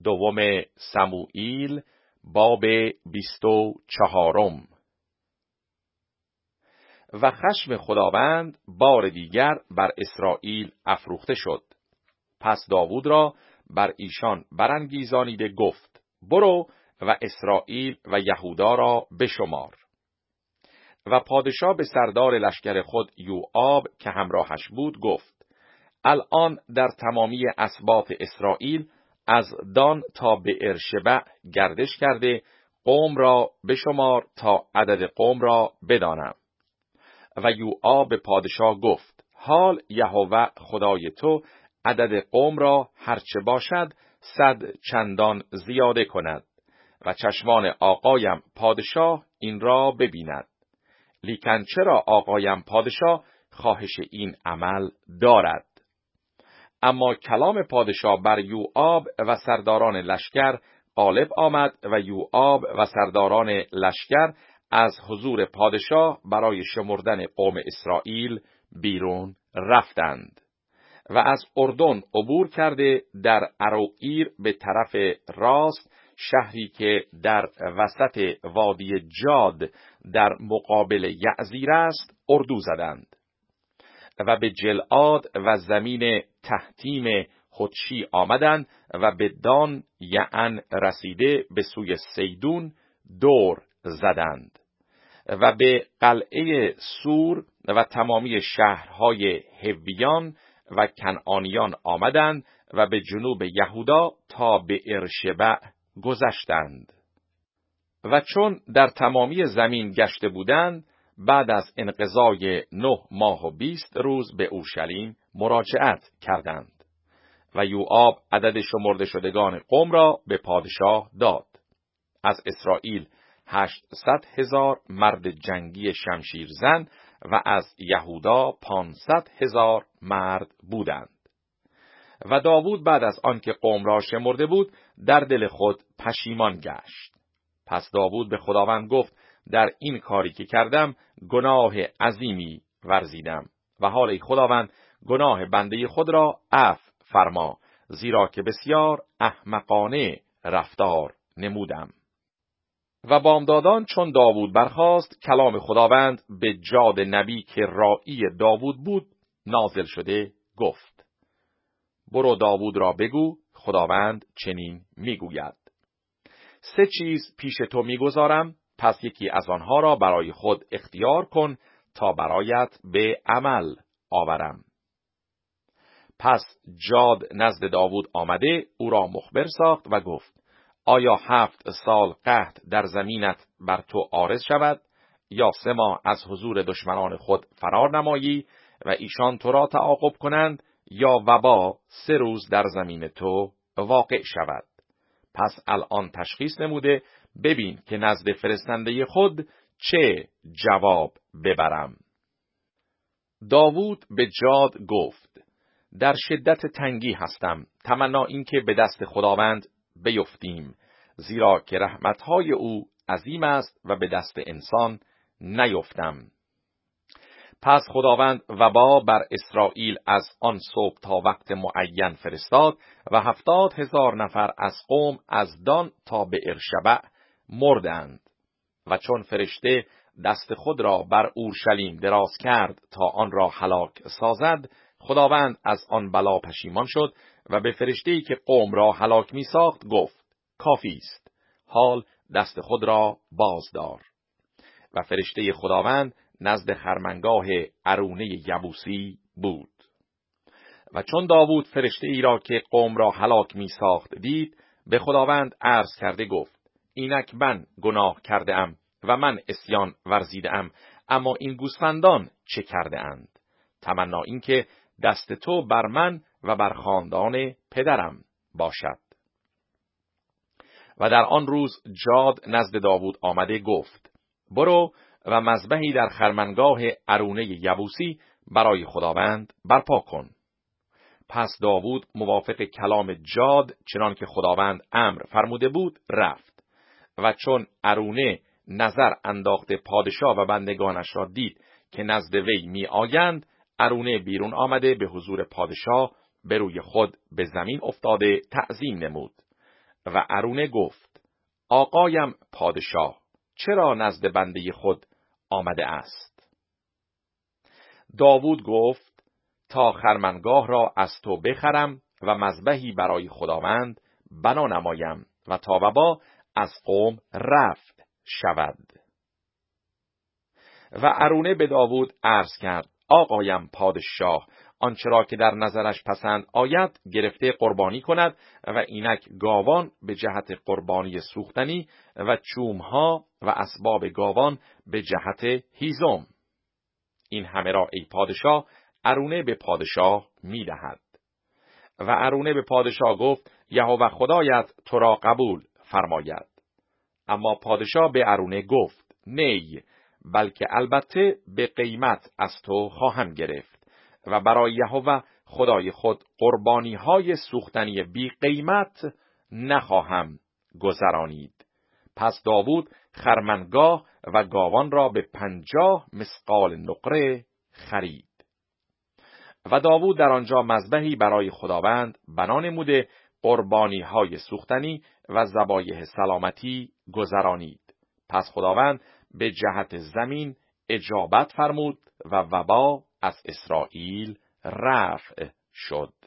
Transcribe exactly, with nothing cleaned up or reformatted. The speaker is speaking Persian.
دوم سموئیل باب بیست و چهارم. و خشم خداوند بار دیگر بر اسرائیل افروخته شد. پس داوود را بر ایشان برانگیزانیده گفت: برو و اسرائیل و یهودا را بشمار. و پادشاه به سردار لشکر خود یوآب که همراهش بود گفت: الان در تمامی اسباط اسرائیل از دان تا بئرشبع گردش کرده قوم را بشمار تا عدد قوم را بدانم. و یوآب به پادشاه گفت: حال یهوه خدای تو عدد قوم را هرچه باشد صد چندان زیاده کند و چشمان آقایم پادشاه این را ببیند. لیکن چرا آقایم پادشاه خواهش این عمل دارد؟ اما کلام پادشاه بر یوآب و سرداران لشکر غالب آمد و یوآب و سرداران لشکر از حضور پادشاه برای شمردن قوم اسرائیل بیرون رفتند و از اردن عبور کرده در اروئیر به طرف راست، شهری که در وسط وادی جاد در مقابل یعزیر است، اردو زدند و به جلعاد و زمین تحتیم خدشی آمدند و به دان یعن رسیده به سوی سیدون دور زدند و به قلعه سور و تمامی شهرهای هویان و کنعانیان آمدند و به جنوب یهودا تا به بئرشبع گذشتند. و چون در تمامی زمین گشته بودند، بعد از انقضای نه ماه و بیست روز به اورشلیم مراجعت کردند و یوآب عدد شمرده شدگان قوم را به پادشاه داد. از اسرائیل هشتصد هزار مرد جنگی شمشیر زن و از یهودا پانصد هزار مرد بودند. و داوود بعد از آنکه قوم را شمرده بود در دل خود پشیمان گشت. پس داوود به خداوند گفت: در این کاری که کردم گناه عظیمی ورزیدم و حال ای خداوند گناه بنده خود را عفو فرما، زیرا که بسیار احمقانه رفتار نمودم. و بامدادان چون داوود برخاست، کلام خداوند به جاد نبی که راعی داوود بود نازل شده گفت: برو داوود را بگو خداوند چنین میگوید: سه چیز پیش تو میگذارم، پس یکی از آنها را برای خود اختیار کن تا برایت به عمل آورم. پس جاد نزد داوود آمده او را مخبر ساخت و گفت: آیا هفت سال قحط در زمینت بر تو عارض شود، یا سه ماه از حضور دشمنان خود فرار نمایی و ایشان تو را تعاقب کنند، یا وبا سه روز در زمین تو واقع شود؟ پس الان تشخیص نموده ببین که نزد فرستنده خود چه جواب ببرم. داوود به جاد گفت: در شدت تنگی هستم، تمنا این که به دست خداوند بیفتیم، زیرا که رحمتهای او عظیم است و به دست انسان نیفتم. پس خداوند وبا بر اسرائیل از آن صبح تا وقت معین فرستاد و هفتاد هزار نفر از قوم از دان تا به بئرشبع مردند. و چون فرشته دست خود را بر اورشلیم دراز کرد تا آن را هلاک سازد، خداوند از آن بلا پشیمان شد و به فرشته‌ای که قوم را هلاک می ساخت گفت: کافی است، حال دست خود را بازدار. و فرشته خداوند نزد خرمنگاه ارونه یبوسی بود. و چون داوود فرشته ای را که قوم را هلاک می ساخت دید، به خداوند عرض کرده گفت: اینک من گناه کرده ام و من عصیان ورزیده ام، اما این گوسفندان چه کرده اند؟ تمنا این که دست تو بر من و بر خاندان پدرم باشد. و در آن روز جاد نزد داوود آمده گفت: برو و مذبحی در خرمنگاه ارونه یبوسی برای خداوند برپا کن. پس داوود موافق کلام جاد چنان که خداوند امر فرموده بود رفت. و چون ارونه نظر انداخته پادشاه و بندگانش را دید که نزد وی می آیند، ارونه بیرون آمده به حضور پادشاه به روی خود به زمین افتاده تعظیم نمود و ارونه گفت: آقایم پادشاه، چرا نزد بنده خود آمده است؟ داوود گفت: تا خرمنگاه را از تو بخرم و مذبحی برای خداوند بنا نمایم و تا وبا از قوم رفع شود. و ارونه به داوود عرض کرد: آقایم پادشاه، آنچه را که در نظرش پسند آید گرفته قربانی کند و اینک گاوان به جهت قربانی سوختنی و چومها و اسباب گاوان به جهت هیزم. این همه را ای پادشاه ارونه به پادشاه می دهد. و ارونه به پادشاه گفت: یهوه خدایت تو را قبول فرماید. اما پادشاه به ارونه گفت: نی، بلکه البته به قیمت از تو خواهم گرفت و برای یهوه خدای خود قربانی های سوختنی بی قیمت نخواهم گذرانید. پس داوود خرمنگاه و گاوان را به پنجاه مثقال نقره خرید. و داوود در آنجا مذبحی برای خداوند بنا نموده قربانی های سوختنی و ذبایح سلامتی گذرانید. پس خداوند به جهت زمین اجابت فرمود و وبا از اسرائیل رفع شد.